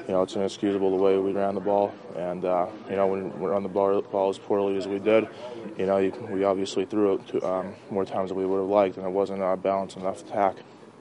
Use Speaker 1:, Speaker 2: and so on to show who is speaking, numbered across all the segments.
Speaker 1: it's inexcusable the way we ran the ball. And, when we run the ball as poorly as we did, we obviously threw it more times than we would have liked, and it wasn't a balanced enough attack.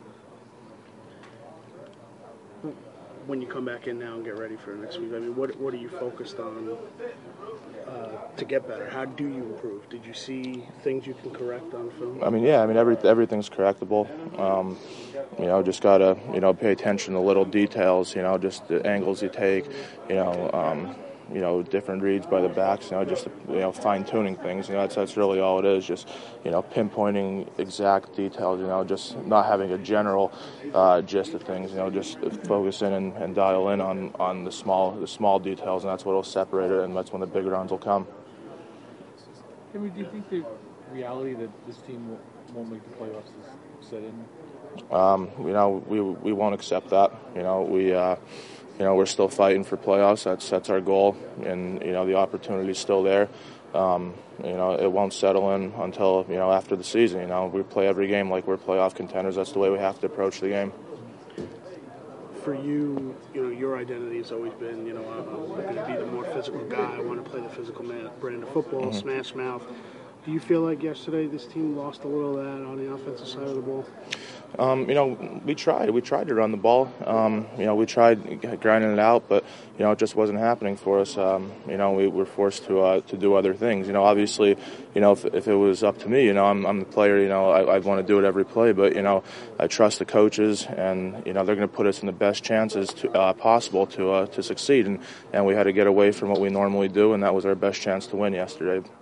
Speaker 2: When you come back in now and get ready for next week, I mean, what are you focused on to get better? How do you improve? Did you see things you can correct on film?
Speaker 1: Everything's correctable. Just gotta pay attention to little details. Just the angles you take. Different reads by the backs. Just fine tuning things. That's really all it is. Just pinpointing exact details. Just not having a general gist of things. Just focus in and dial in on the small details, and that's what will separate it, and that's when the big runs will come.
Speaker 3: Do you think the reality that this team won't make the playoffs is set in?
Speaker 1: We won't accept that. We're still fighting for playoffs. That's our goal, and the opportunity's still there. It won't settle in until after the season. We play every game like we're playoff contenders. That's the way we have to approach the game.
Speaker 2: For you, your identity has always been, I'm going to be the more physical guy. I want to play the physical brand of football, smash mouth. Do you feel like yesterday this team lost a little of that on the offensive side of the ball?
Speaker 1: We tried. We tried to run the ball. We tried grinding it out, but it just wasn't happening for us. We were forced to do other things. Obviously, if it was up to me, I'm the player. I want to do it every play, but I trust the coaches, and they're going to put us in the best chances possible to succeed. And we had to get away from what we normally do, and that was our best chance to win yesterday.